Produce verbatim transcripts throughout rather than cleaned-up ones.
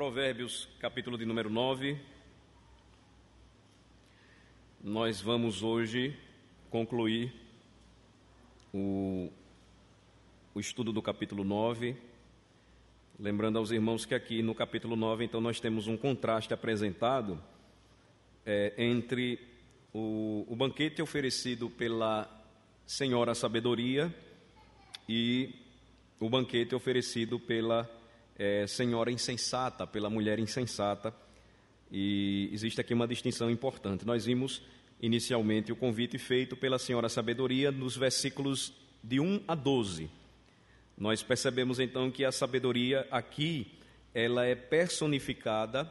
Provérbios, capítulo de número nove. Nós vamos hoje concluir o, o estudo do capítulo nove. Lembrando aos irmãos que aqui no capítulo nove, então, nós temos um contraste apresentado é, entre o, o banquete oferecido pela Senhora Sabedoria e o banquete oferecido pela É, senhora insensata, pela mulher insensata, e existe aqui uma distinção importante. Nós vimos inicialmente o convite feito pela senhora sabedoria nos versículos de um a doze. Nós percebemos então que a sabedoria aqui, ela é personificada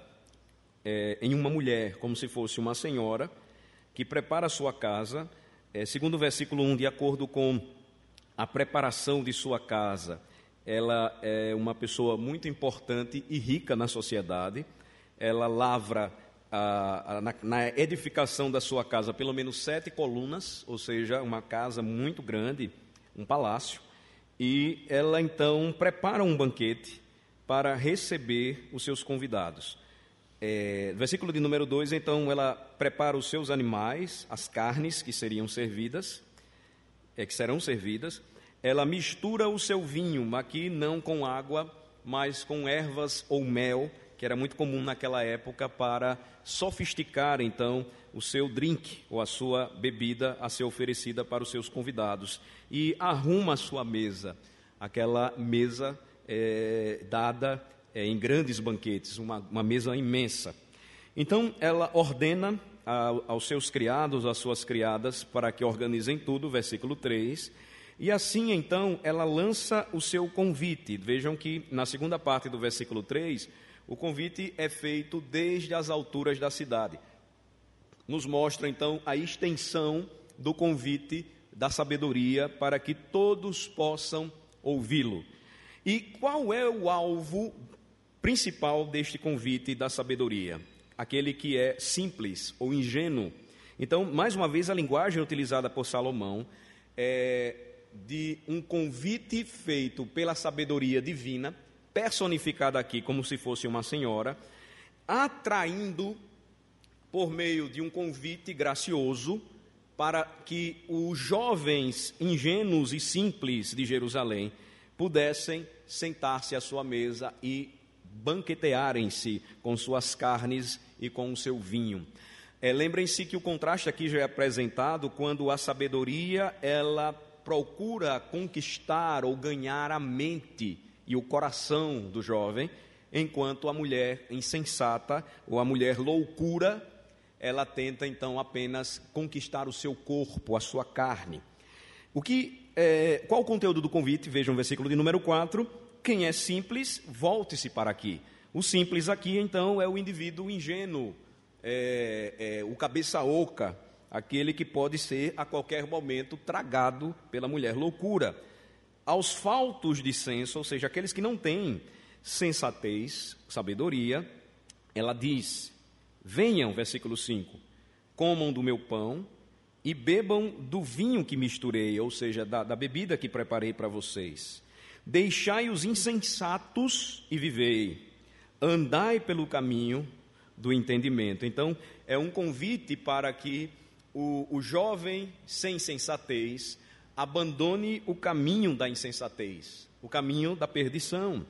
é, em uma mulher, como se fosse uma senhora, que prepara a sua casa, é, segundo o versículo um, de acordo com a preparação de sua casa, ela é uma pessoa muito importante e rica na sociedade. Ela lavra a, a, na, na edificação da sua casa pelo menos sete colunas, ou seja, uma casa muito grande, um palácio, e ela então prepara um banquete para receber os seus convidados. É, versículo de número dois, então, ela prepara os seus animais, as carnes que seriam servidas, é, que serão servidas. Ela mistura o seu vinho, aqui não com água, mas com ervas ou mel, que era muito comum naquela época para sofisticar, então, o seu drink ou a sua bebida a ser oferecida para os seus convidados. E arruma a sua mesa, aquela mesa é, dada é, em grandes banquetes, uma, uma mesa imensa. Então, ela ordena a, aos seus criados, às suas criadas, para que organizem tudo, versículo três. E assim, então, ela lança o seu convite. Vejam que, na segunda parte do versículo três, o convite é feito desde as alturas da cidade. Nos mostra, então, a extensão do convite da sabedoria para que todos possam ouvi-lo. E qual é o alvo principal deste convite da sabedoria? Aquele que é simples ou ingênuo. Então, mais uma vez, a linguagem utilizada por Salomão é de um convite feito pela sabedoria divina, personificada aqui como se fosse uma senhora, atraindo por meio de um convite gracioso para que os jovens ingênuos e simples de Jerusalém pudessem sentar-se à sua mesa e banquetearem-se com suas carnes e com o seu vinho. É, lembrem-se que o contraste aqui já é apresentado quando a sabedoria, ela procura conquistar ou ganhar a mente e o coração do jovem, enquanto a mulher insensata ou a mulher loucura, ela tenta então apenas conquistar o seu corpo, a sua carne. O que, é, qual o conteúdo do convite? Vejam o versículo de número quatro. Quem é simples, volte-se para aqui. O simples aqui, então, é o indivíduo ingênuo, é, é, o cabeça oca, aquele que pode ser a qualquer momento tragado pela mulher loucura. Aos faltos de senso, ou seja, aqueles que não têm sensatez, sabedoria, ela diz: venham, versículo cinco, comam do meu pão e bebam do vinho que misturei, ou seja, da, da bebida que preparei para vocês. Deixai os insensatos e vivei, andai pelo caminho do entendimento. Então, é um convite para que O, o jovem sem sensatez abandone o caminho da insensatez, o caminho da perdição,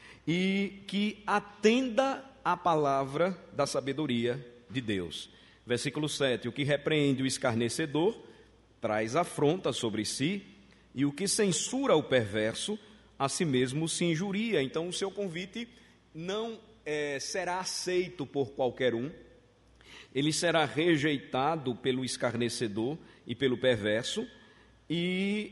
e que atenda à palavra da sabedoria de Deus. Versículo sete, o que repreende o escarnecedor traz afronta sobre si, e o que censura o perverso a si mesmo se injuria. Então, o seu convite não é, será aceito por qualquer um. Ele será rejeitado pelo escarnecedor e pelo perverso, e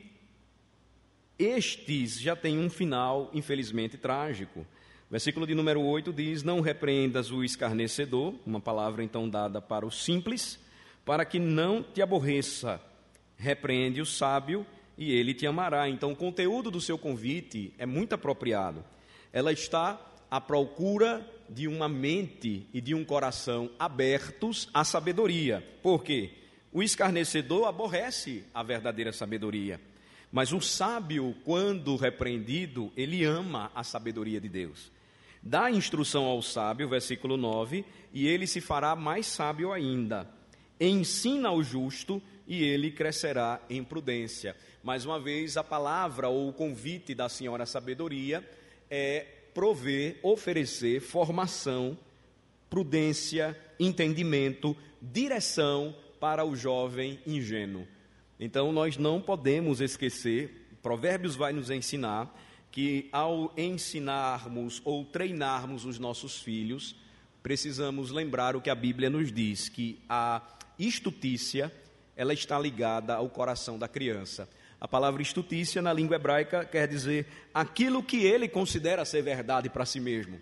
estes já têm um final, infelizmente, trágico. Versículo de número oito diz: não repreendas o escarnecedor, uma palavra então dada para o simples, para que não te aborreça. Repreende o sábio e ele te amará. Então, o conteúdo do seu convite é muito apropriado. Ela está à procura de uma mente e de um coração abertos à sabedoria. Por quê? O escarnecedor aborrece a verdadeira sabedoria, mas o sábio, quando repreendido, ele ama a sabedoria de Deus. Dá instrução ao sábio, versículo nove, e ele se fará mais sábio ainda. Ensina ao justo e ele crescerá em prudência. Mais uma vez, a palavra ou o convite da senhora sabedoria é prover, oferecer formação, prudência, entendimento, direção para o jovem ingênuo. Então, nós não podemos esquecer, Provérbios vai nos ensinar que ao ensinarmos ou treinarmos os nossos filhos, precisamos lembrar o que a Bíblia nos diz, que a estutícia, ela está ligada ao coração da criança. A palavra estutícia na língua hebraica quer dizer aquilo que ele considera ser verdade para si mesmo.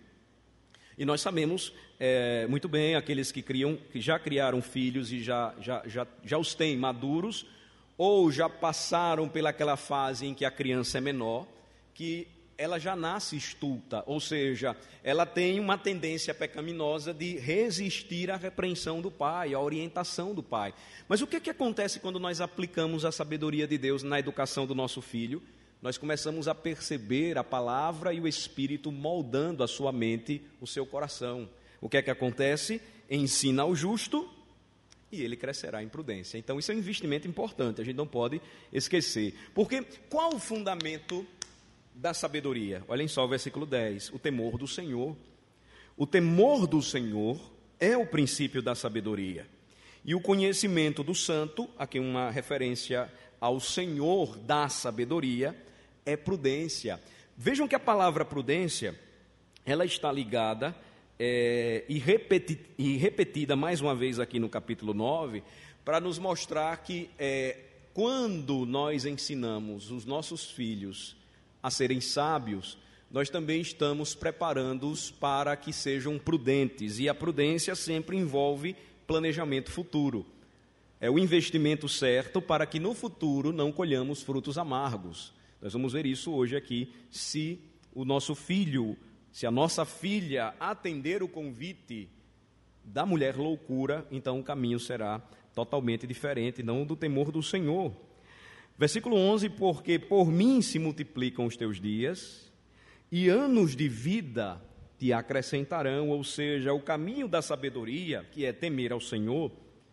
E nós sabemos é, muito bem, aqueles que, criam, que já criaram filhos e já, já, já, já os têm maduros, ou já passaram pelaquela fase em que a criança é menor, que ela já nasce estulta, ou seja, ela tem uma tendência pecaminosa de resistir à repreensão do pai, à orientação do pai. Mas o que, que acontece quando nós aplicamos a sabedoria de Deus na educação do nosso filho? Nós começamos a perceber a palavra e o Espírito moldando a sua mente, o seu coração. O que é que acontece? Ensina ao justo e ele crescerá em prudência. Então isso é um investimento importante, a gente não pode esquecer. Porque qual o fundamento da sabedoria? Olhem só o versículo dez, o temor do Senhor. O temor do Senhor é o princípio da sabedoria. E o conhecimento do santo, aqui uma referência ao Senhor da sabedoria, é prudência. Vejam que a palavra prudência, ela está ligada é, e, repeti, e repetida mais uma vez aqui no capítulo nove, para nos mostrar que é, quando nós ensinamos os nossos filhos a serem sábios, nós também estamos preparando-os para que sejam prudentes, e a prudência sempre envolve planejamento futuro. É o investimento certo para que no futuro não colhamos frutos amargos. Nós vamos ver isso hoje aqui, se o nosso filho, se a nossa filha atender o convite da mulher loucura, então o caminho será totalmente diferente, não do temor do Senhor. Versículo onze, porque por mim se multiplicam os teus dias, e anos de vida te acrescentarão, ou seja, o caminho da sabedoria, que é temer ao Senhor,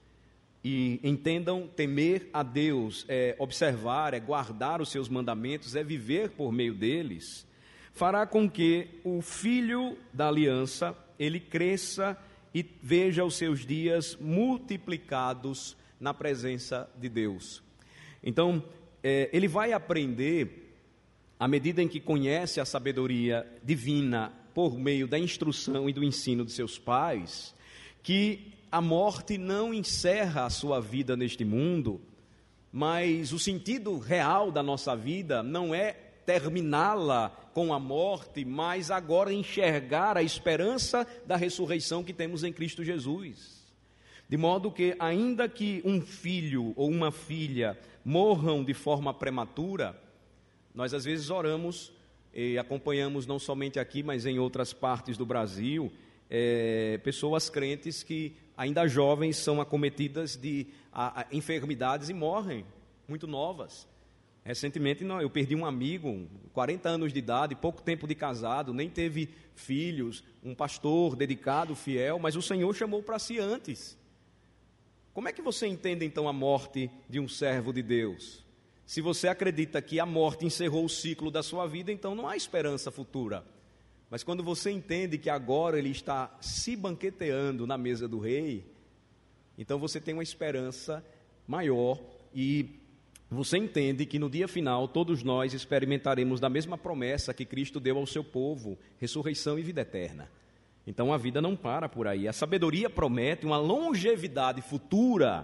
e entendam, temer a Deus, é observar, é guardar os seus mandamentos, é viver por meio deles, fará com que o filho da aliança, ele cresça e veja os seus dias multiplicados na presença de Deus. Então, é, ele vai aprender, à medida em que conhece a sabedoria divina por meio da instrução e do ensino de seus pais, que a morte não encerra a sua vida neste mundo, mas o sentido real da nossa vida não é terminá-la com a morte, mas agora enxergar a esperança da ressurreição que temos em Cristo Jesus. De modo que, ainda que um filho ou uma filha morram de forma prematura, nós às vezes oramos e acompanhamos não somente aqui, mas em outras partes do Brasil, é, pessoas crentes que ainda jovens são acometidas de a, a, enfermidades e morrem, muito novas. Recentemente eu perdi um amigo, quarenta anos de idade, pouco tempo de casado, nem teve filhos, um pastor dedicado, fiel, mas o Senhor chamou para si antes. Como é que você entende então a morte de um servo de Deus? Se você acredita que a morte encerrou o ciclo da sua vida, então não há esperança futura. Mas quando você entende que agora ele está se banqueteando na mesa do rei, então você tem uma esperança maior e você entende que no dia final todos nós experimentaremos da mesma promessa que Cristo deu ao seu povo, ressurreição e vida eterna. Então a vida não para por aí. A sabedoria promete uma longevidade futura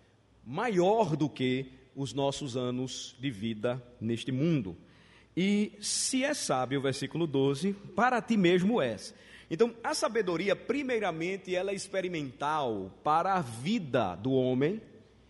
maior do que os nossos anos de vida neste mundo. E se é sábio, versículo doze, para ti mesmo és. Então a sabedoria, primeiramente, ela é experimental para a vida do homem,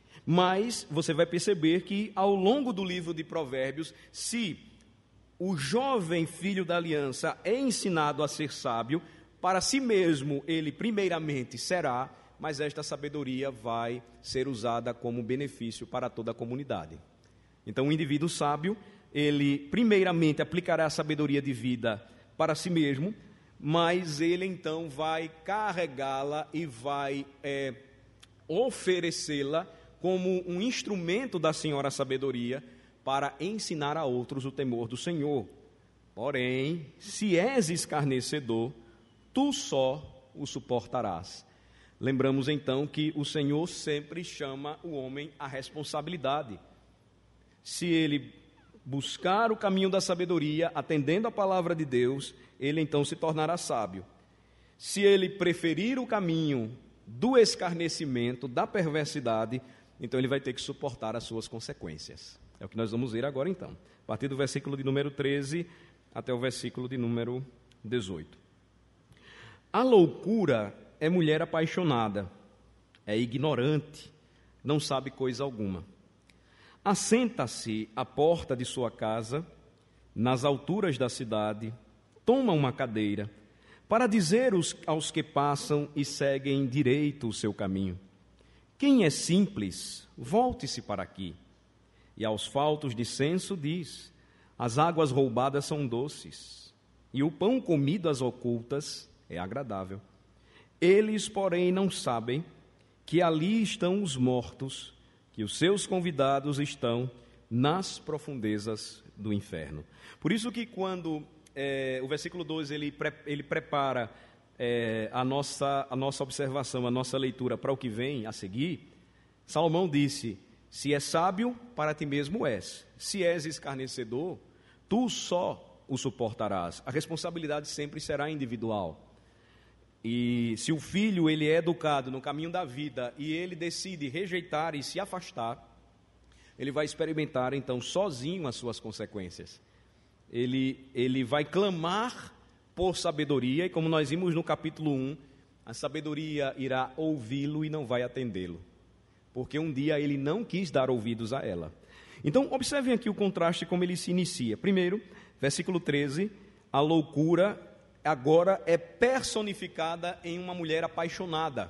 mas você vai perceber que ao longo do livro de Provérbios, se o jovem filho da aliança é ensinado a ser sábio, para si mesmo ele primeiramente será, mas esta sabedoria vai ser usada como benefício para toda a comunidade. Então o indivíduo sábio, ele primeiramente aplicará a sabedoria de vida para si mesmo, mas ele então vai carregá-la e vai é, oferecê-la como um instrumento da Senhora Sabedoria para ensinar a outros o temor do Senhor. Porém, se és escarnecedor, tu só o suportarás. Lembramos então que o Senhor sempre chama o homem à responsabilidade. Se ele buscar o caminho da sabedoria, atendendo a palavra de Deus, ele então se tornará sábio. Se ele preferir o caminho do escarnecimento, da perversidade, então ele vai ter que suportar as suas consequências. É o que nós vamos ver agora então, a partir do versículo de número treze até o versículo de número dezoito. A loucura é mulher apaixonada, é ignorante, não sabe coisa alguma. Assenta-se à porta de sua casa, nas alturas da cidade, toma uma cadeira, para dizer aos que passam e seguem direito o seu caminho: quem é simples, volte-se para aqui. E aos faltos de senso diz: as águas roubadas são doces, e o pão comido às ocultas é agradável. Eles, porém, não sabem que ali estão os mortos, que os seus convidados estão nas profundezas do inferno. Por isso que quando é, o versículo doze ele, pre, ele prepara é, a, nossa, a nossa observação, a nossa leitura para o que vem a seguir, Salomão disse: se és sábio, para ti mesmo és. Se és escarnecedor, tu só o suportarás. A responsabilidade sempre será individual. E se o filho ele é educado no caminho da vida e ele decide rejeitar e se afastar, ele vai experimentar então sozinho as suas consequências. Ele, ele vai clamar por sabedoria, e como nós vimos no capítulo um, a sabedoria irá ouvi-lo e não vai atendê-lo, porque um dia ele não quis dar ouvidos a ela. Então observem aqui o contraste como ele se inicia. Primeiro, versículo treze, a loucura agora é personificada em uma mulher apaixonada.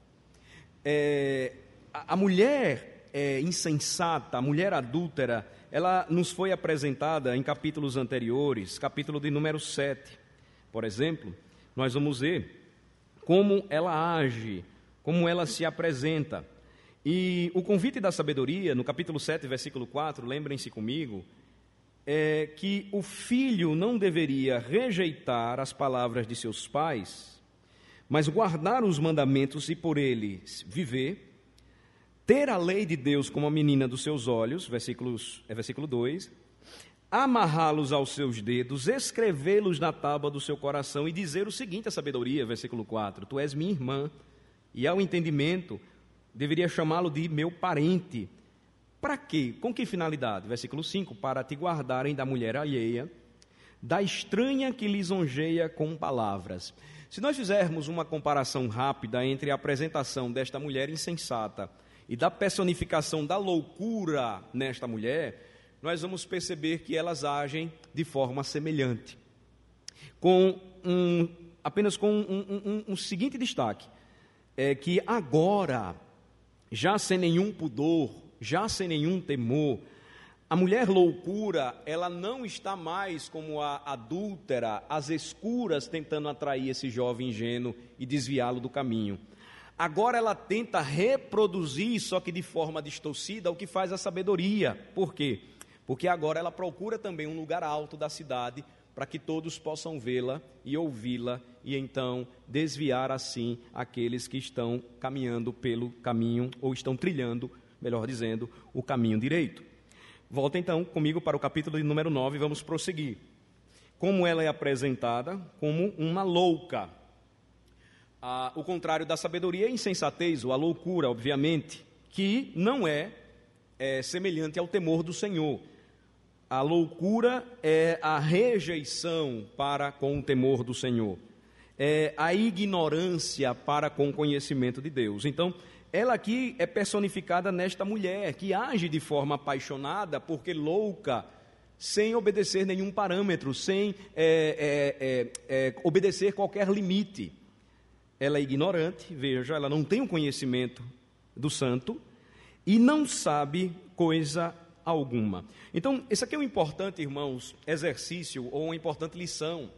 É, a, a mulher é, insensata, a mulher adúltera, ela nos foi apresentada em capítulos anteriores, capítulo de número sete. Por exemplo, nós vamos ver como ela age, como ela se apresenta. E o convite da sabedoria, no capítulo sete, versículo quatro, lembrem-se comigo, é que o filho não deveria rejeitar as palavras de seus pais, mas guardar os mandamentos e por eles viver, ter a lei de Deus como a menina dos seus olhos, versículos, é versículo dois, amarrá-los aos seus dedos, escrevê-los na tábua do seu coração e dizer o seguinte à sabedoria, versículo quatro, tu és minha irmã, e ao entendimento deveria chamá-lo de meu parente. Para quê? Com que finalidade? Versículo cinco, para te guardarem da mulher alheia, da estranha que lisonjeia com palavras. Se nós fizermos uma comparação rápida entre a apresentação desta mulher insensata e da personificação da loucura nesta mulher, nós vamos perceber que elas agem de forma semelhante, com um, apenas com um, um, um, um seguinte destaque, é que agora, já sem nenhum pudor, já sem nenhum temor, a mulher loucura, ela não está mais como a adúltera, às escuras, tentando atrair esse jovem ingênuo e desviá-lo do caminho. Agora ela tenta reproduzir, só que de forma distorcida, o que faz a sabedoria. Por quê? Porque agora ela procura também um lugar alto da cidade, para que todos possam vê-la e ouvi-la, e então desviar assim aqueles que estão caminhando pelo caminho, ou estão trilhando, melhor dizendo, o caminho direito. Volta então comigo para o capítulo de número nove, vamos prosseguir. Como ela é apresentada? Como uma louca. Ah, o contrário da sabedoria é a insensatez, ou a loucura, obviamente, que não é, é semelhante ao temor do Senhor. A loucura é a rejeição para com o temor do Senhor. É a ignorância para com o conhecimento de Deus. Então, ela aqui é personificada nesta mulher que age de forma apaixonada, porque louca, sem obedecer nenhum parâmetro, sem é, é, é, é, obedecer qualquer limite. Ela é ignorante, veja, ela não tem o conhecimento do santo e não sabe coisa alguma. Então, esse aqui é um importante, irmãos, exercício ou uma importante lição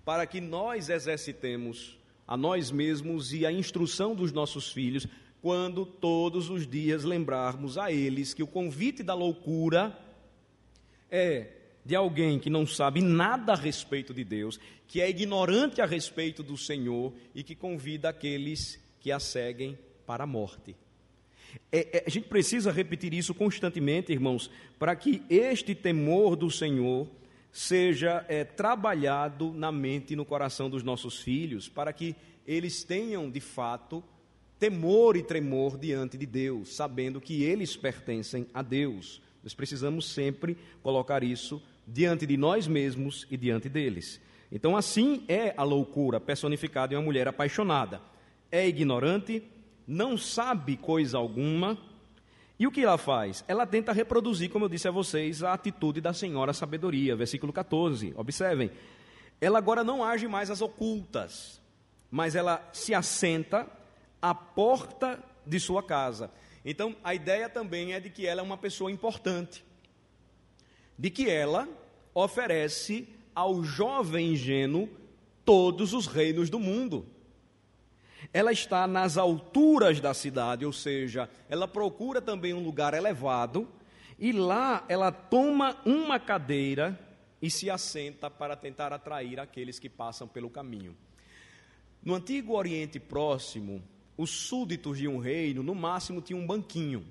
para que nós exercitemos a nós mesmos e a instrução dos nossos filhos, quando todos os dias lembrarmos a eles que o convite da loucura é de alguém que não sabe nada a respeito de Deus, que é ignorante a respeito do Senhor e que convida aqueles que a seguem para a morte. É, é, a gente precisa repetir isso constantemente, irmãos, para que este temor do Senhor seja é, trabalhado na mente e no coração dos nossos filhos, para que eles tenham, de fato, temor e tremor diante de Deus, sabendo que eles pertencem a Deus. Nós precisamos sempre colocar isso diante de nós mesmos e diante deles. Então, assim é a loucura personificada em uma mulher apaixonada. É ignorante, não sabe coisa alguma, e o que ela faz? Ela tenta reproduzir, como eu disse a vocês, a atitude da senhora sabedoria, versículo catorze, observem. Ela agora não age mais às ocultas, mas ela se assenta à porta de sua casa. Então, a ideia também é de que ela é uma pessoa importante, de que ela oferece ao jovem ingênuo todos os reinos do mundo. Ela está nas alturas da cidade, ou seja, ela procura também um lugar elevado, e lá ela toma uma cadeira e se assenta para tentar atrair aqueles que passam pelo caminho. No antigo Oriente Próximo, os súditos de um reino, no máximo, tinham um banquinho.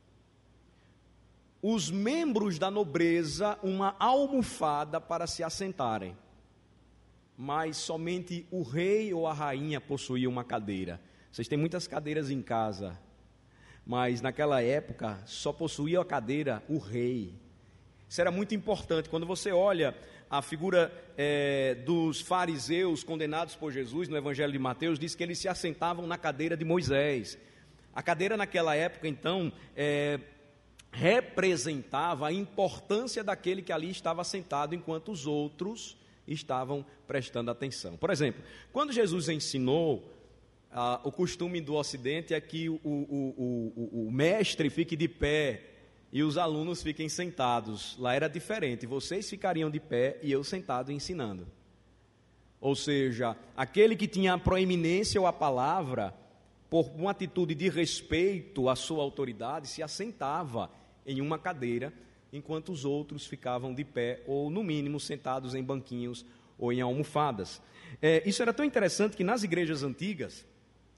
Os membros da nobreza, uma almofada para se assentarem. Mas somente o rei ou a rainha possuíam uma cadeira. Vocês têm muitas cadeiras em casa, mas naquela época só possuía a cadeira o rei. Isso era muito importante. Quando você olha a figura é, dos fariseus condenados por Jesus no Evangelho de Mateus, diz que eles se assentavam na cadeira de Moisés. A cadeira naquela época, então, é, representava a importância daquele que ali estava sentado, enquanto os outros estavam prestando atenção. Por exemplo, quando Jesus ensinou, ah, o costume do Ocidente é que o, o, o, o mestre fique de pé e os alunos fiquem sentados. Lá era diferente, vocês ficariam de pé e eu sentado ensinando. Ou seja, aquele que tinha a proeminência ou a palavra, por uma atitude de respeito à sua autoridade, se assentava em uma cadeira, enquanto os outros ficavam de pé, ou no mínimo sentados em banquinhos ou em almofadas. É, isso era tão interessante que nas igrejas antigas,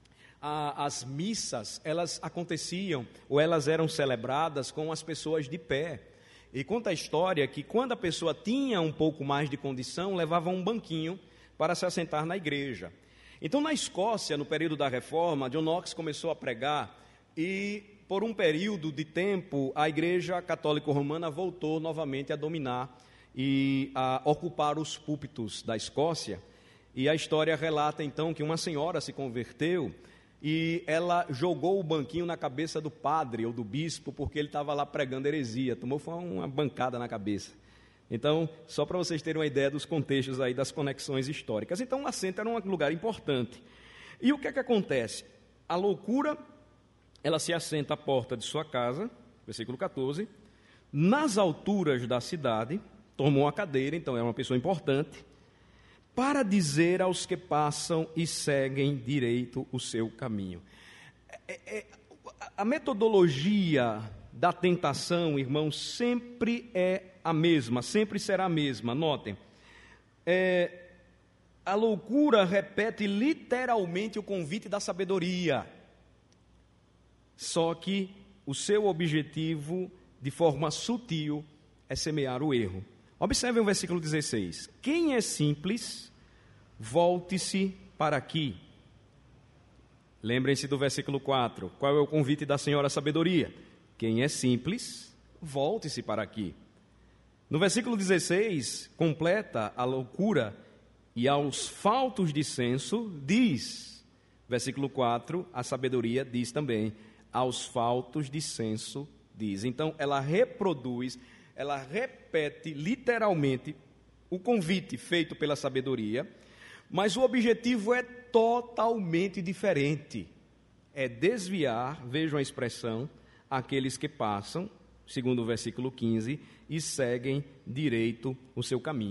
a, as missas, elas aconteciam, ou elas eram celebradas com as pessoas de pé. E conta a história que quando a pessoa tinha um pouco mais de condição, levava um banquinho para se assentar na igreja. Então, na Escócia, no período da Reforma, John Knox começou a pregar e, por um período de tempo, a Igreja Católica Romana voltou novamente a dominar e a ocupar os púlpitos da Escócia. E a história relata, então, que uma senhora se converteu e ela jogou o banquinho na cabeça do padre ou do bispo, porque ele estava lá pregando heresia. Tomou foi uma bancada na cabeça. Então, só para vocês terem uma ideia dos contextos aí, das conexões históricas. Então, o assento era um lugar importante. E o que é que acontece? A loucura, ela se assenta à porta de sua casa, versículo catorze, nas alturas da cidade, tomou a cadeira, então é uma pessoa importante, para dizer aos que passam e seguem direito o seu caminho. É, é, a metodologia da tentação, irmãos, sempre é a mesma, sempre será a mesma. Notem, é, a loucura repete literalmente o convite da sabedoria, só que o seu objetivo, de forma sutil, é semear o erro. Observem o versículo dezesseis. Quem é simples, volte-se para aqui. Lembrem-se do versículo quatro. Qual é o convite da senhora sabedoria? Quem é simples, volte-se para aqui. No versículo dezesseis, completa a loucura, e aos faltos de senso diz. Versículo quatro, a sabedoria diz também, aos faltos de senso diz. Então, ela reproduz, ela repete literalmente o convite feito pela sabedoria, mas o objetivo é totalmente diferente. É desviar, vejam a expressão, aqueles que passam, segundo o versículo quinze, e seguem direito o seu caminho.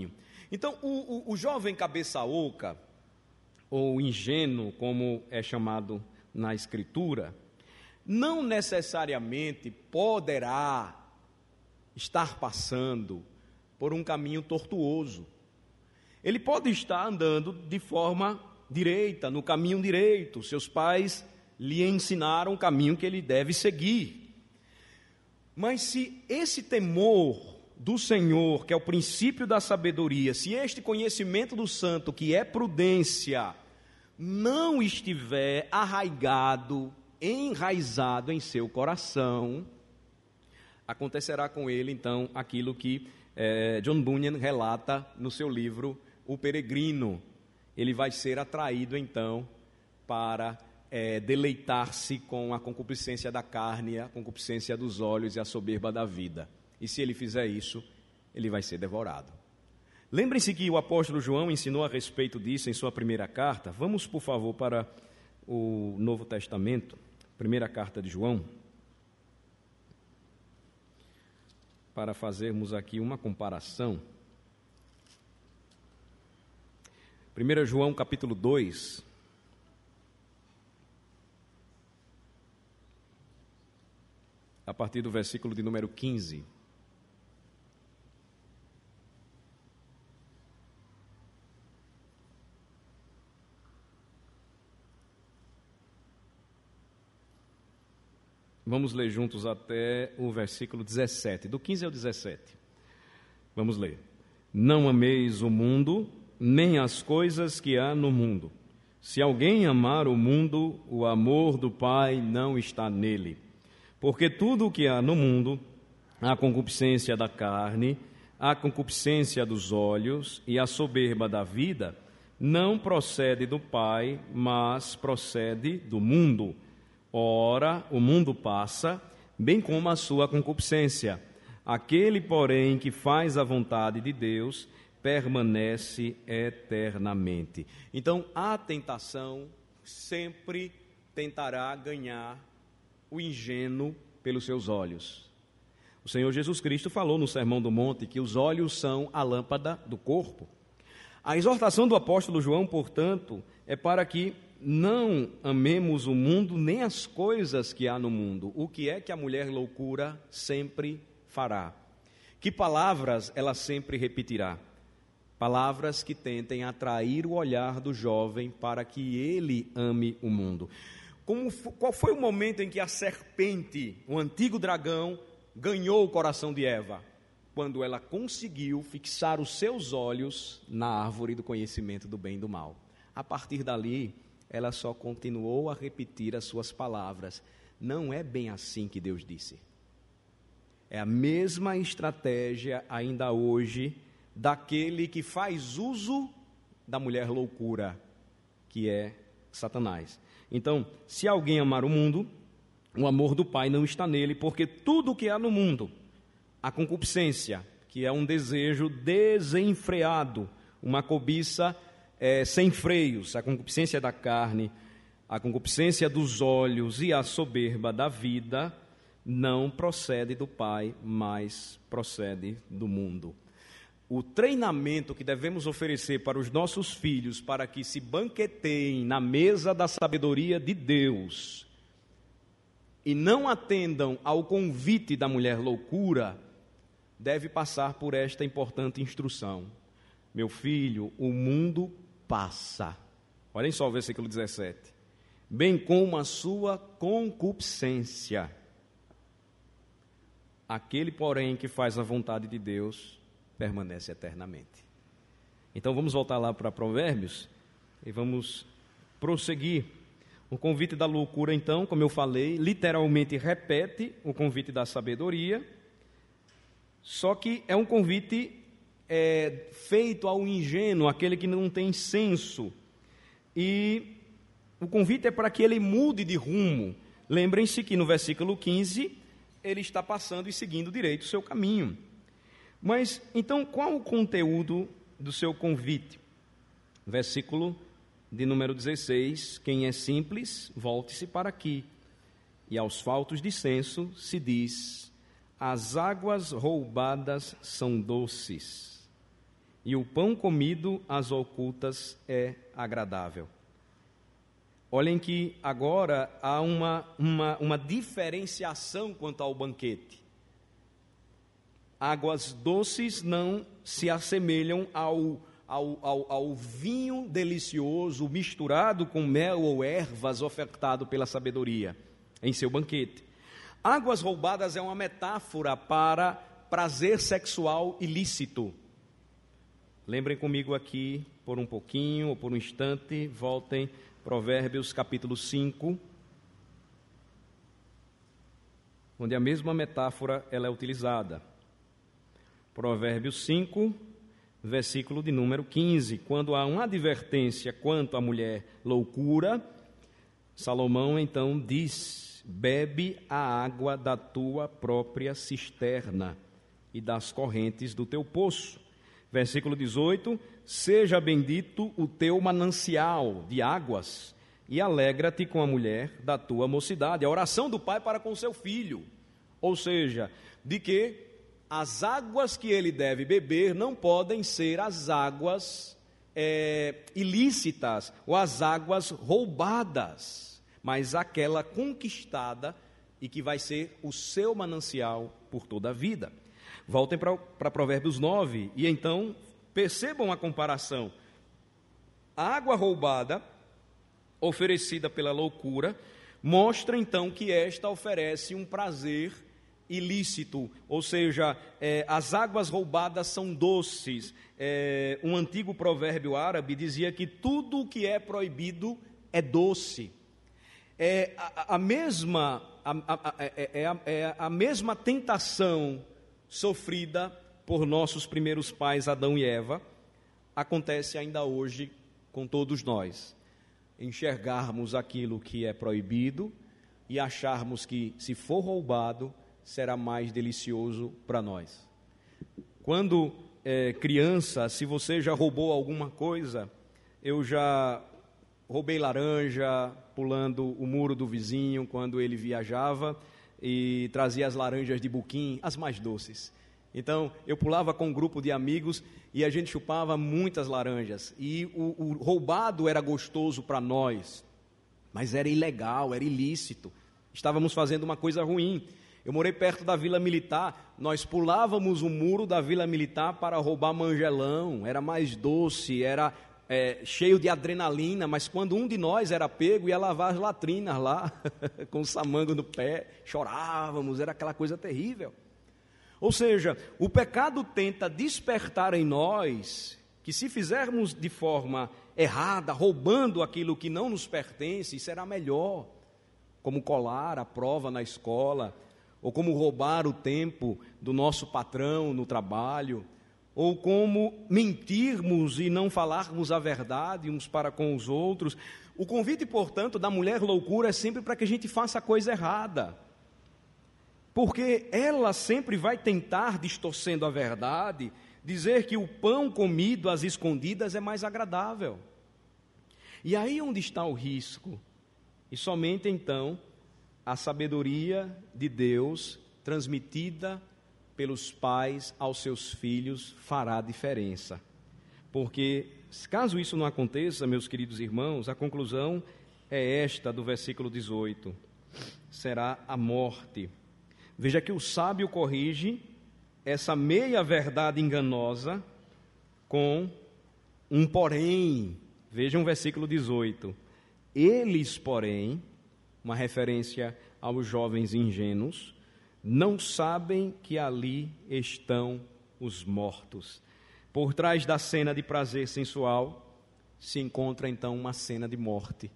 Então, o, o, o jovem cabeça oca, ou ingênuo, como é chamado na Escritura, não necessariamente poderá estar passando por um caminho tortuoso. Ele pode estar andando de forma direita, no caminho direito. Seus pais lhe ensinaram o caminho que ele deve seguir. Mas se esse temor do Senhor, que é o princípio da sabedoria, se este conhecimento do santo, que é prudência, não estiver arraigado, enraizado em seu coração, acontecerá com ele, então, aquilo que eh, John Bunyan relata no seu livro O Peregrino. Ele vai ser atraído, então, para eh, deleitar-se com a concupiscência da carne, a concupiscência dos olhos e a soberba da vida. E se ele fizer isso, ele vai ser devorado. Lembrem-se que o apóstolo João ensinou a respeito disso em sua primeira carta. Vamos, por favor, para o Novo Testamento, primeira carta de João, para fazermos aqui uma comparação. primeiro João, capítulo dois. A partir do versículo de número quinze. Vamos ler juntos até o versículo dezessete, do quinze ao dezessete. Vamos ler. Não ameis o mundo, nem as coisas que há no mundo. Se alguém amar o mundo, o amor do Pai não está nele. Porque tudo o que há no mundo, a concupiscência da carne, a concupiscência dos olhos e a soberba da vida, não procede do Pai, mas procede do mundo. Ora, o mundo passa, bem como a sua concupiscência. Aquele, porém, que faz a vontade de Deus, permanece eternamente. Então, a tentação sempre tentará ganhar o ingênuo pelos seus olhos. O Senhor Jesus Cristo falou no Sermão do Monte que os olhos são a lâmpada do corpo. A exortação do apóstolo João, portanto, é para que não amemos o mundo nem as coisas que há no mundo. O que é que a mulher loucura sempre fará? Que palavras ela sempre repetirá? Palavras que tentem atrair o olhar do jovem para que ele ame o mundo. Como, qual foi o momento em que a serpente, o antigo dragão, ganhou o coração de Eva? Quando ela conseguiu fixar os seus olhos na árvore do conhecimento do bem e do mal. A partir dali, ela só continuou a repetir as suas palavras. Não é bem assim que Deus disse. É a mesma estratégia ainda hoje daquele que faz uso da mulher loucura, que é Satanás. Então, se alguém amar o mundo, o amor do Pai não está nele, porque tudo o que há no mundo, a concupiscência, que é um desejo desenfreado, uma cobiça É, sem freios, a concupiscência da carne, a concupiscência dos olhos e a soberba da vida, não procede do Pai, mas procede do mundo. O treinamento que devemos oferecer para os nossos filhos, para que se banqueteiem na mesa da sabedoria de Deus, e não atendam ao convite da mulher loucura, deve passar por esta importante instrução. Meu filho, o mundo passa. Olhem só o versículo dezessete. Bem como a sua concupiscência. Aquele, porém, que faz a vontade de Deus, permanece eternamente. Então vamos voltar lá para Provérbios e vamos prosseguir. O convite da loucura, então, como eu falei, literalmente repete o convite da sabedoria, só que é um convite É, feito ao ingênuo, aquele que não tem senso, e o convite é para que ele mude de rumo. Lembrem-se que no versículo quinze, ele está passando e seguindo direito o seu caminho. Mas, então, qual o conteúdo do seu convite? Versículo de número dezesseis, quem é simples, volte-se para aqui, e aos faltos de senso se diz, as águas roubadas são doces, e o pão comido às ocultas é agradável. Olhem que agora há uma, uma, uma diferenciação quanto ao banquete. Águas doces não se assemelham ao, ao, ao, ao vinho delicioso misturado com mel ou ervas ofertado pela sabedoria em seu banquete. Águas roubadas é uma metáfora para prazer sexual ilícito. Lembrem comigo aqui, por um pouquinho ou por um instante, voltem Provérbios capítulo cinco, onde a mesma metáfora ela é utilizada. Provérbios cinco, versículo de número quinze. Quando há uma advertência quanto à mulher loucura, Salomão então diz: bebe a água da tua própria cisterna e das correntes do teu poço. Versículo dezoito, seja bendito o teu manancial de águas e alegra-te com a mulher da tua mocidade. A oração do pai para com seu filho, ou seja, de que as águas que ele deve beber não podem ser as águas é, ilícitas ou as águas roubadas, mas aquela conquistada e que vai ser o seu manancial por toda a vida. Voltem para Provérbios nove e então percebam a comparação. A água roubada, oferecida pela loucura, mostra então que esta oferece um prazer ilícito, ou seja, é, as águas roubadas são doces. É, um antigo provérbio árabe dizia que tudo o que é proibido é doce. É a, a mesma, a, a, é, a, é a mesma tentação sofrida por nossos primeiros pais, Adão e Eva, acontece ainda hoje com todos nós. Enxergarmos aquilo que é proibido e acharmos que, se for roubado, será mais delicioso para nós. Quando é, criança, se você já roubou alguma coisa, eu já roubei laranja pulando o muro do vizinho quando ele viajava, e trazia as laranjas de buquim, as mais doces. Então, eu pulava com um grupo de amigos e a gente chupava muitas laranjas. E o, o roubado era gostoso para nós, mas era ilegal, era ilícito. Estávamos fazendo uma coisa ruim. Eu morei perto da Vila Militar, nós pulávamos o muro da Vila Militar para roubar manjelão, era mais doce, era É, cheio de adrenalina, mas quando um de nós era pego, ia lavar as latrinas lá, com o samango no pé, chorávamos, era aquela coisa terrível. Ou seja, o pecado tenta despertar em nós, que se fizermos de forma errada, roubando aquilo que não nos pertence, será melhor, como colar a prova na escola, ou como roubar o tempo do nosso patrão no trabalho, ou como mentirmos e não falarmos a verdade uns para com os outros. O convite, portanto, da mulher loucura é sempre para que a gente faça a coisa errada, porque ela sempre vai tentar, distorcendo a verdade, dizer que o pão comido às escondidas é mais agradável. E aí onde está o risco? E somente então a sabedoria de Deus, transmitida pelos pais aos seus filhos, fará diferença. Porque, caso isso não aconteça, meus queridos irmãos, a conclusão é esta do versículo dezoito: será a morte. Veja que o sábio corrige essa meia-verdade enganosa com um porém. Vejam o versículo dezoito. Eles, porém, uma referência aos jovens ingênuos, não sabem que ali estão os mortos. Por trás da cena de prazer sensual se encontra então uma cena de morte.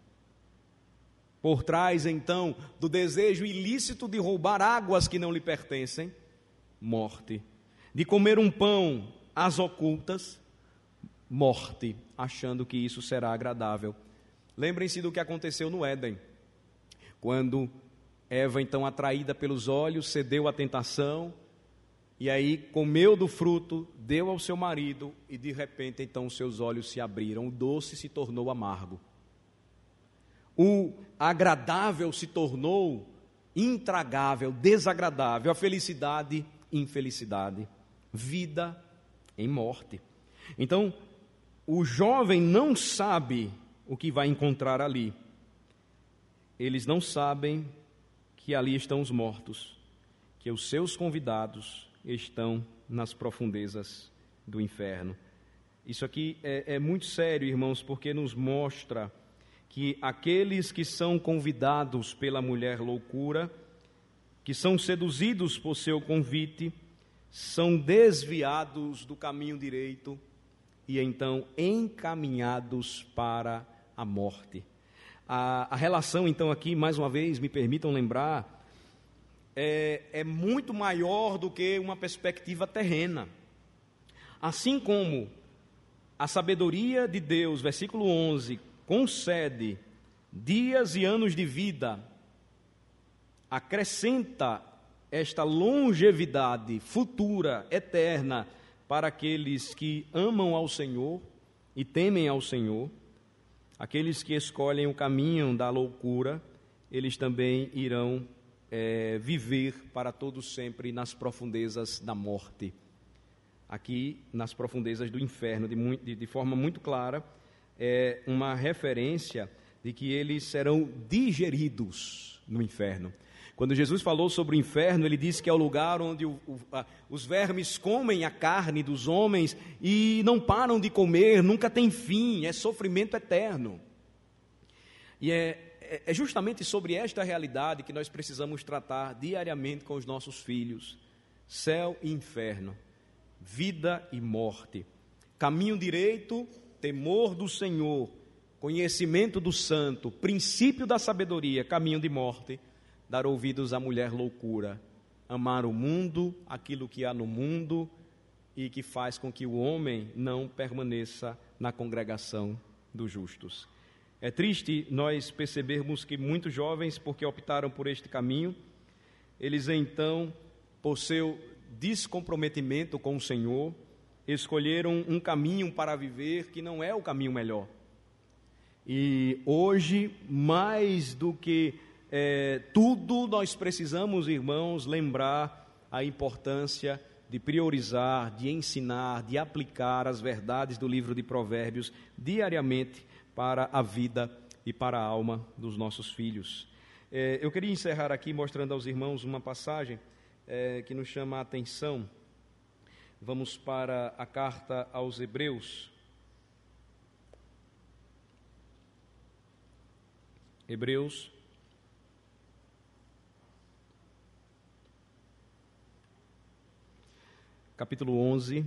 Por trás então do desejo ilícito de roubar águas que não lhe pertencem, morte. De comer um pão às ocultas, morte, achando que isso será agradável. Lembrem-se do que aconteceu no Éden, quando Eva, então, atraída pelos olhos, cedeu à tentação, e aí comeu do fruto, deu ao seu marido, e de repente, então, os seus olhos se abriram, o doce se tornou amargo. O agradável se tornou intragável, desagradável, a felicidade, infelicidade, vida em morte. Então, o jovem não sabe o que vai encontrar ali. Eles não sabem que ali estão os mortos, que os seus convidados estão nas profundezas do inferno. Isso aqui é, é muito sério, irmãos, porque nos mostra que aqueles que são convidados pela mulher loucura, que são seduzidos por seu convite, são desviados do caminho direito e então encaminhados para a morte. A, a relação, então, aqui, mais uma vez, me permitam lembrar, é, é muito maior do que uma perspectiva terrena. Assim como a sabedoria de Deus, versículo onze, concede dias e anos de vida, acrescenta esta longevidade futura, eterna, para aqueles que amam ao Senhor e temem ao Senhor, aqueles que escolhem o caminho da loucura, eles também irão é, viver para todos sempre nas profundezas da morte. Aqui, nas profundezas do inferno, de, muito, de, de forma muito clara, é uma referência de que eles serão digeridos no inferno. Quando Jesus falou sobre o inferno, ele disse que é o lugar onde o, o, a, os vermes comem a carne dos homens e não param de comer, nunca tem fim, é sofrimento eterno. E é, é, é justamente sobre esta realidade que nós precisamos tratar diariamente com os nossos filhos. Céu e inferno, vida e morte, caminho direito, temor do Senhor, conhecimento do santo, princípio da sabedoria, caminho de morte, dar ouvidos à mulher loucura, amar o mundo, aquilo que há no mundo e que faz com que o homem não permaneça na congregação dos justos. É triste nós percebermos que muitos jovens, porque optaram por este caminho, eles então, por seu descomprometimento com o Senhor, escolheram um caminho para viver que não é o caminho melhor. E hoje, mais do que é, tudo, nós precisamos, irmãos, lembrar a importância de priorizar, de ensinar, de aplicar as verdades do livro de Provérbios diariamente para a vida e para a alma dos nossos filhos. É, eu queria encerrar aqui mostrando aos irmãos uma passagem é, que nos chama a atenção. Vamos para a carta aos Hebreus. Hebreus, capítulo onze.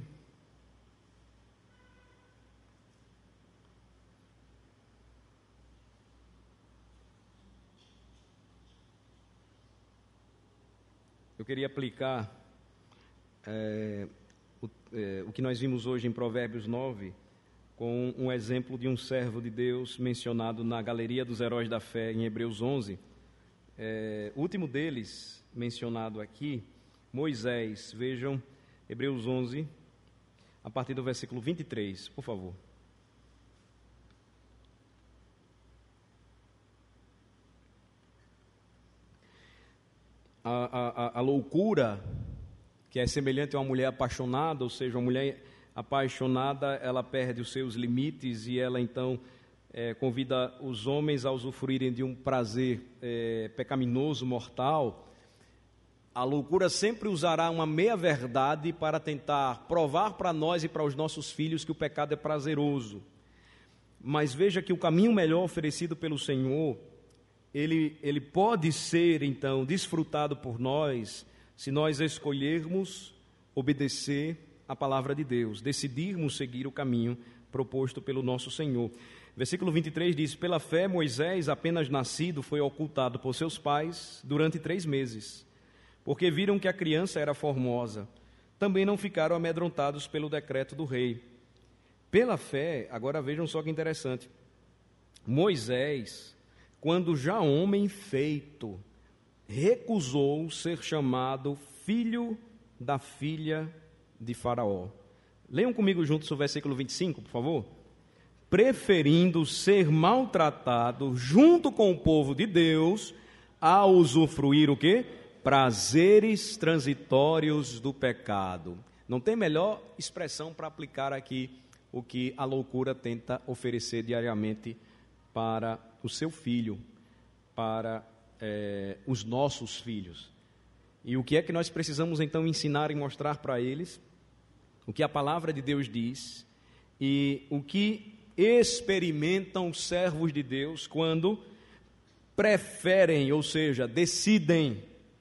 Eu queria aplicar é, o, é, o que nós vimos hoje em Provérbios nove, com um exemplo de um servo de Deus mencionado na Galeria dos Heróis da Fé, em Hebreus onze. É, o último deles, mencionado aqui, Moisés. Vejam, Hebreus onze, a partir do versículo vinte e três, por favor. A, a, a loucura, que é semelhante a uma mulher apaixonada, ou seja, uma mulher apaixonada, ela perde os seus limites e ela então é, convida os homens a usufruírem de um prazer é, pecaminoso, mortal. A loucura sempre usará uma meia-verdade para tentar provar para nós e para os nossos filhos que o pecado é prazeroso. Mas veja que o caminho melhor oferecido pelo Senhor, ele, ele pode ser então desfrutado por nós se nós escolhermos obedecer a palavra de Deus, decidirmos seguir o caminho proposto pelo nosso Senhor. Versículo vinte e três diz: pela fé, Moisés, apenas nascido, foi ocultado por seus pais durante três meses, porque viram que a criança era formosa. Também não ficaram amedrontados pelo decreto do rei. Pela fé, agora vejam só que interessante, Moisés, quando já homem feito, recusou ser chamado filho da filha de Faraó. Leiam comigo juntos o versículo vinte e cinco, por favor. Preferindo ser maltratado junto com o povo de Deus, a usufruir o quê? Prazeres transitórios do pecado. Não tem melhor expressão para aplicar aqui o que a loucura tenta oferecer diariamente para o seu filho, para é, os nossos filhos. E o que é que nós precisamos então ensinar e mostrar para eles? O que a palavra de Deus diz e o que experimentam os servos de Deus quando preferem, ou seja, decidem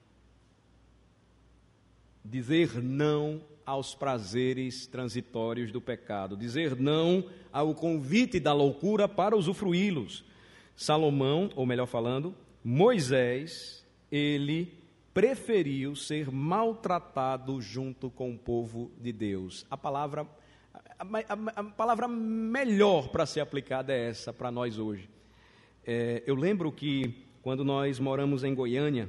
dizer não aos prazeres transitórios do pecado, dizer não ao convite da loucura para usufruí-los. Salomão, ou melhor falando, Moisés, ele preferiu ser maltratado junto com o povo de Deus. A palavra, a, a, a palavra melhor para ser aplicada é essa para nós hoje. É, eu lembro que quando nós moramos em Goiânia,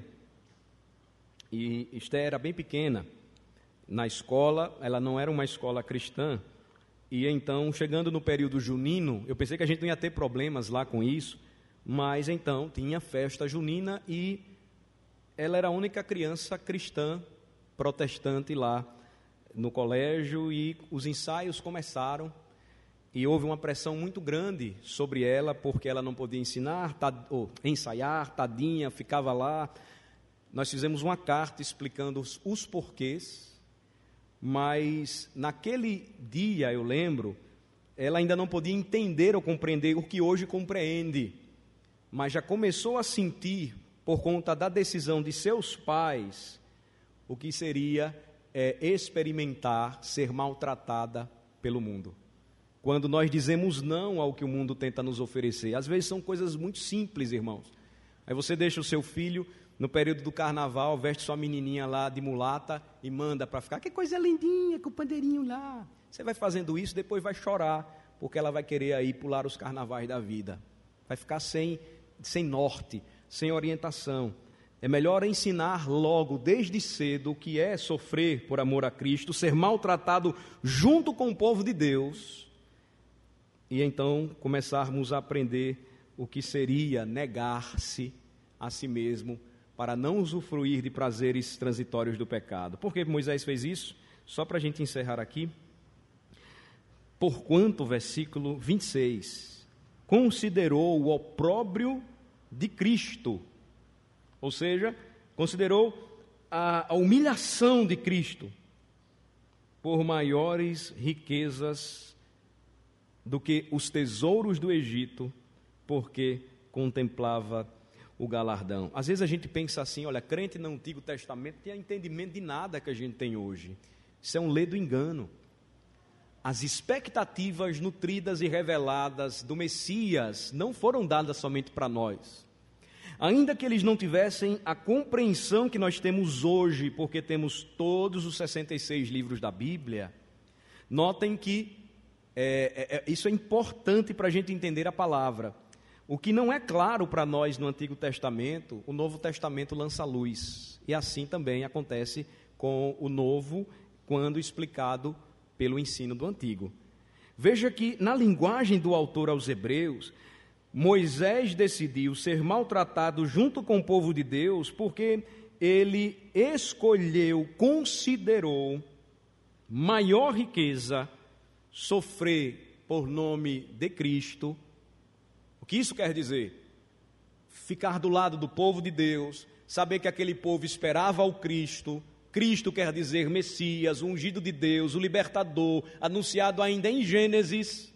e Esther era bem pequena, na escola, ela não era uma escola cristã, e então, chegando no período junino, eu pensei que a gente não ia ter problemas lá com isso, mas então tinha festa junina e ela era a única criança cristã protestante lá no colégio, e os ensaios começaram e houve uma pressão muito grande sobre ela, porque ela não podia ensinar, tad, ou, ensaiar, tadinha, ficava lá. Nós fizemos uma carta explicando os, os porquês, mas naquele dia, eu lembro, ela ainda não podia entender ou compreender o que hoje compreende, mas já começou a sentir, por conta da decisão de seus pais, o que seria é, experimentar ser maltratada pelo mundo. Quando nós dizemos não ao que o mundo tenta nos oferecer, às vezes são coisas muito simples, irmãos. Aí você deixa o seu filho no período do carnaval, veste sua menininha lá de mulata e manda para ficar, que coisa lindinha, com o pandeirinho lá. Você vai fazendo isso, depois vai chorar, porque ela vai querer aí pular os carnavais da vida. Vai ficar sem, sem norte, sem orientação. É melhor ensinar logo, desde cedo, o que é sofrer por amor a Cristo, ser maltratado junto com o povo de Deus, e então começarmos a aprender o que seria negar-se a si mesmo, para não usufruir de prazeres transitórios do pecado. Por que Moisés fez isso? Só para a gente encerrar aqui. Porquanto, versículo vinte e seis, considerou o opróbrio de Cristo, ou seja, considerou a, a humilhação de Cristo por maiores riquezas do que os tesouros do Egito, porque contemplava o galardão. Às vezes a gente pensa assim, olha, crente no Antigo Testamento tinha entendimento de nada que a gente tem hoje. Isso é um ledo engano. As expectativas nutridas e reveladas do Messias não foram dadas somente para nós. Ainda que eles não tivessem a compreensão que nós temos hoje, porque temos todos os sessenta e seis livros da Bíblia, notem que é, é, isso é importante para a gente entender a palavra. O que não é claro para nós no Antigo Testamento, o Novo Testamento lança luz. E assim também acontece com o Novo, quando explicado pelo ensino do Antigo. Veja que, na linguagem do autor aos Hebreus, Moisés decidiu ser maltratado junto com o povo de Deus, porque ele escolheu, considerou maior riqueza sofrer por nome de Cristo. O que isso quer dizer? Ficar do lado do povo de Deus, saber que aquele povo esperava ao Cristo. Cristo quer dizer Messias, o ungido de Deus, o libertador, anunciado ainda em Gênesis,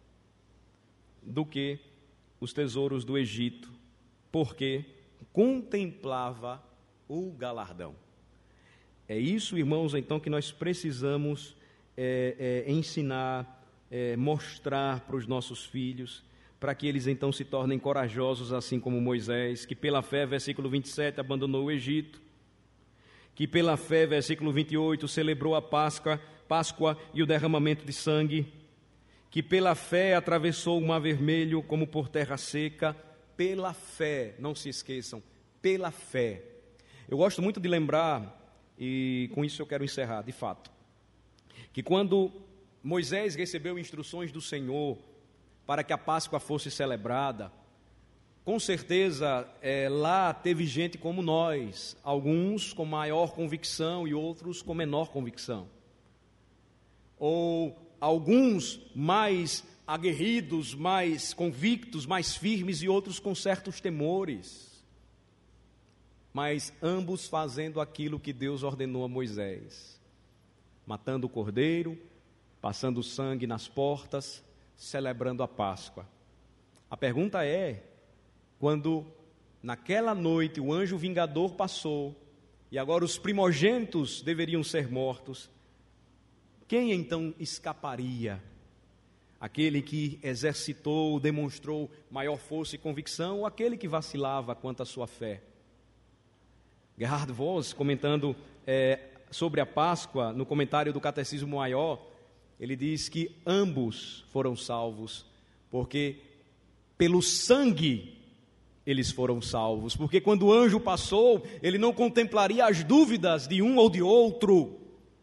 do que os tesouros do Egito, porque contemplava o galardão. É isso, irmãos, então, que nós precisamos é, é, ensinar, é, mostrar para os nossos filhos, para que eles então se tornem corajosos, assim como Moisés, que pela fé, versículo vinte e sete, abandonou o Egito, que pela fé, versículo vinte e oito, celebrou a Páscoa, Páscoa e o derramamento de sangue, que pela fé atravessou o mar vermelho como por terra seca, pela fé, não se esqueçam, pela fé. Eu gosto muito de lembrar, e com isso eu quero encerrar, de fato, que quando Moisés recebeu instruções do Senhor para que a Páscoa fosse celebrada, com certeza é, lá teve gente como nós, alguns com maior convicção e outros com menor convicção. Ou alguns mais aguerridos, mais convictos, mais firmes, e outros com certos temores, mas ambos fazendo aquilo que Deus ordenou a Moisés, matando o cordeiro, passando sangue nas portas, celebrando a Páscoa. A pergunta é, quando naquela noite o anjo vingador passou, e agora os primogênitos deveriam ser mortos, quem então escaparia? Aquele que exercitou, demonstrou maior força e convicção, ou aquele que vacilava quanto à sua fé? Gerhard Voss, comentando é, sobre a Páscoa, no comentário do Catecismo Maior, ele diz que ambos foram salvos, porque pelo sangue eles foram salvos, porque quando o anjo passou, ele não contemplaria as dúvidas de um ou de outro,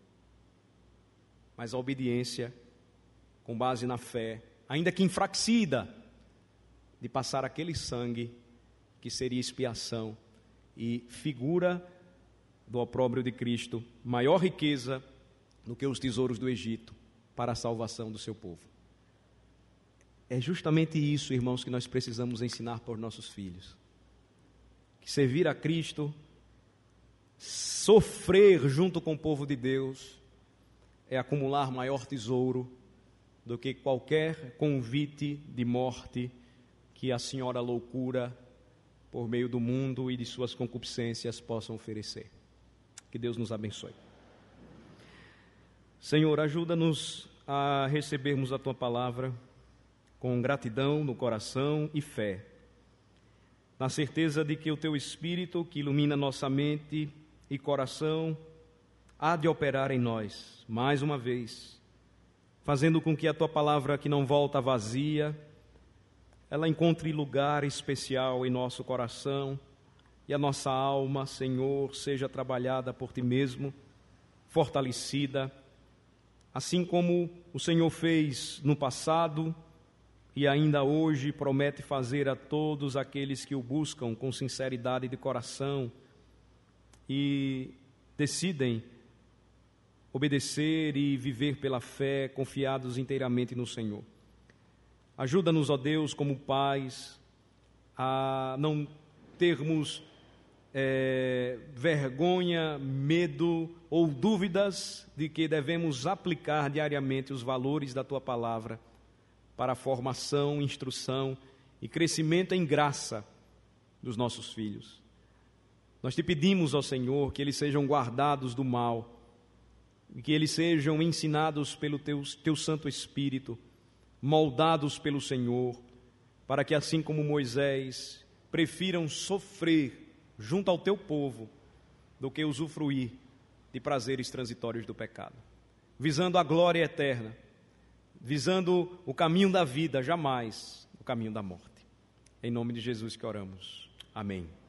mas a obediência com base na fé, ainda que enfraquecida, de passar aquele sangue que seria expiação e figura do opróbrio de Cristo, maior riqueza do que os tesouros do Egito, para a salvação do seu povo. É justamente isso, irmãos, que nós precisamos ensinar para os nossos filhos. Que servir a Cristo, sofrer junto com o povo de Deus, é acumular maior tesouro do que qualquer convite de morte que a senhora loucura, por meio do mundo e de suas concupiscências, possam oferecer. Que Deus nos abençoe. Senhor, ajuda-nos a recebermos a Tua palavra com gratidão no coração e fé, na certeza de que o Teu Espírito, que ilumina nossa mente e coração, há de operar em nós, mais uma vez, fazendo com que a Tua palavra, que não volta vazia, ela encontre lugar especial em nosso coração, e a nossa alma, Senhor, seja trabalhada por Ti mesmo, fortalecida, assim como o Senhor fez no passado e ainda hoje promete fazer a todos aqueles que o buscam com sinceridade de coração e decidem obedecer e viver pela fé, confiados inteiramente no Senhor. Ajuda-nos, ó Deus, como pais, a não termos é, vergonha, medo ou dúvidas de que devemos aplicar diariamente os valores da Tua palavra para a formação, instrução e crescimento em graça dos nossos filhos. Nós Te pedimos, ó Senhor, que eles sejam guardados do mal, e que eles sejam ensinados pelo teu, teu Santo Espírito, moldados pelo Senhor, para que assim como Moisés, prefiram sofrer junto ao Teu povo, do que usufruir de prazeres transitórios do pecado, visando a glória eterna, visando o caminho da vida, jamais o caminho da morte. Em nome de Jesus que oramos. Amém.